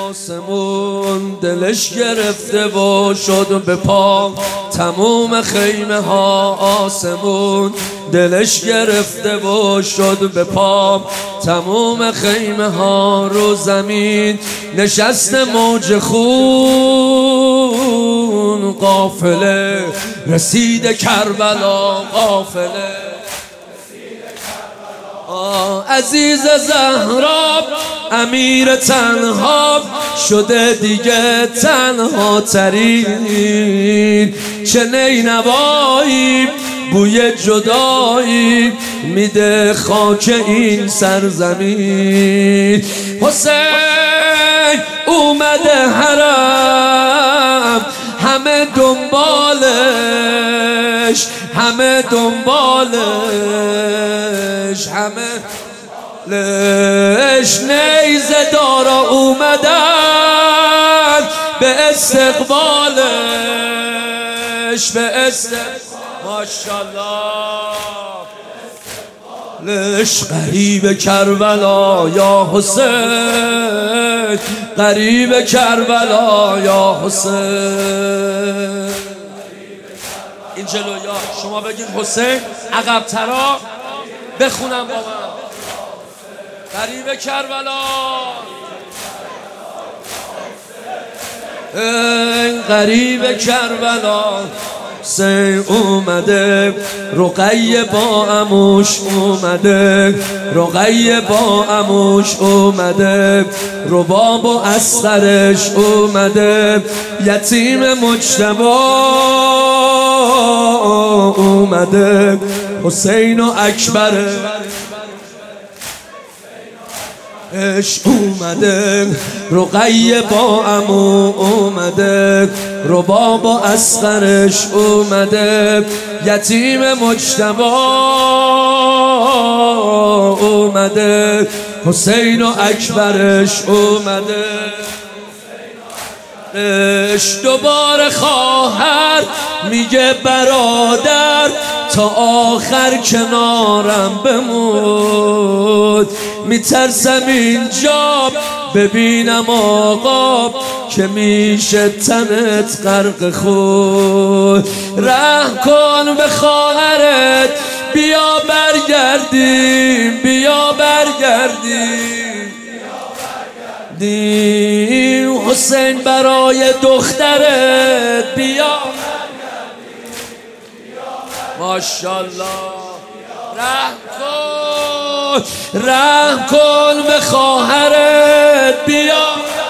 آسمون دلش گرفته و شد به پا تموم خیمه ها. آسمون دلش گرفته و شد به پا تموم خیمه ها. رو زمین نشست موج خون قافله رسید کربلا. قافله عزیز زهرا امیر تنها شده دیگه تنها ترین. چه نینوایی بوی جدایی میده خاک این سرزمین. حسین اومده حرم همه دنبالش همه دنبالش همه لش. نیزه دارا اومدن به استقبالش به ماشاءالله لش. غریب کربلا یا حسین غریب کربلا یا حسین. این جلویا شما بگید حسین عقب ترا بخونم با من. غریب کربلا ای غریب کربلا. حسین اومده رقیه با عموش اومده رقیه با عموش اومده رباب و اصغرش اومده یتیم مجتبی اومده حسین و اکبر اش اومده رقیه با عمو اومده رباب و اصغرش اومده یتیم مجتبی اومده حسین و اکبرش اومده. دوباره خواهر میگه برادر تا آخر کنارم بمون. میترسم اینجا ببینم آقا که میشه تنت غرق خود. رحم کن به خواهرت بیا برگردیم بیا برگردیم. حسین برای دخترت بیا ماشاءالله. رحم کن به خواهرت بیا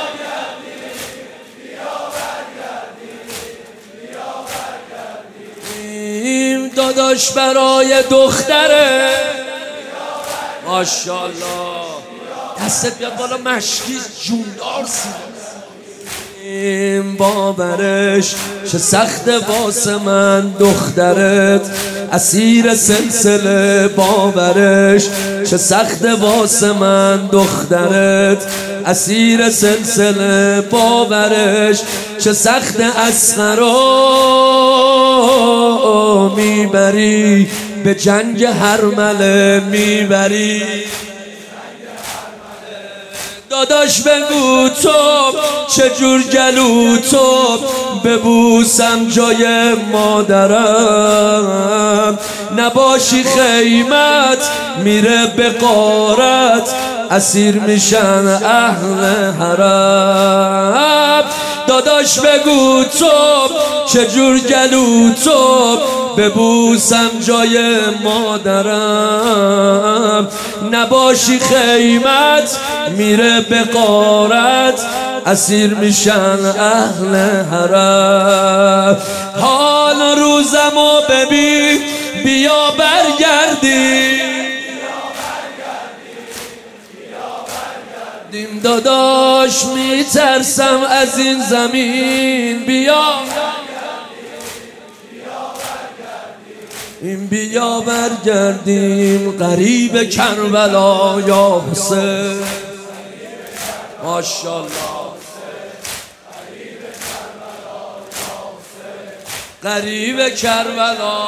داداش برای دخترت ماشاءالله. دستت بیاد بالا مشکی جوندار این باورش چه سخت واسه من دخترت اسیر سلسله. باورش چه سخت واسه من دخترت اسیر سلسله. باورش چه سخت اصغرا میبری به جنگ هرمله میبری. داداش بگو تو چجور گلو تو ببوسم جای مادرم. نباشی خیمت میره به غارت اسیر میشن اهل حرم. داداش بگو تو چجور گلو تو ببوسم جای مادرم. نباشی خیمت میره به غارت اسیر میشن اهل حرم. حال روزمو ببین بیا برگردیم داداش میترسم از این زمین بیا بیا برگردیم. غریب کربلا یا حسین ماشاءالله. غریب کربلا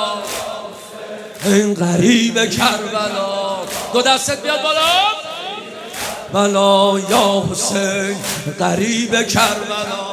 این غریب کربلا. دو دستت بیاد بالا بلا یا حسین غریب کربلا